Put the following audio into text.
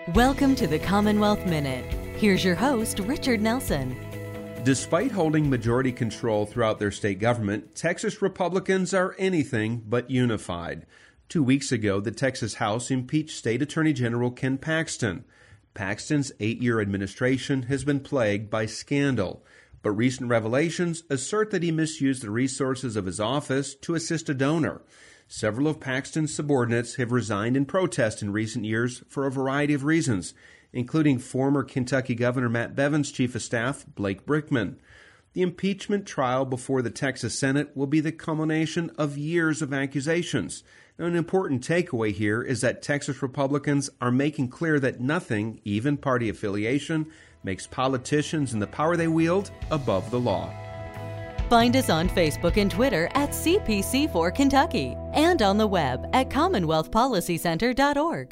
Welcome to the Commonwealth Minute. Here's your host, Richard Nelson. Despite holding majority control throughout their state government, Texas Republicans are anything but unified. 2 weeks ago, the Texas House impeached State Attorney General Ken Paxton. Paxton's 8-year administration has been plagued by scandal, but recent revelations assert that he misused the resources of his office to assist a donor. Several of Paxton's subordinates have resigned in protest in recent years for a variety of reasons, including former Kentucky Governor Matt Bevin's chief of staff, Blake Brickman. The impeachment trial before the Texas Senate will be the culmination of years of accusations. Now, an important takeaway here is that Texas Republicans are making clear that nothing, even party affiliation, makes politicians and the power they wield above the law. Find us on Facebook and Twitter at CPC4 Kentucky and on the web at CommonwealthPolicyCenter.org.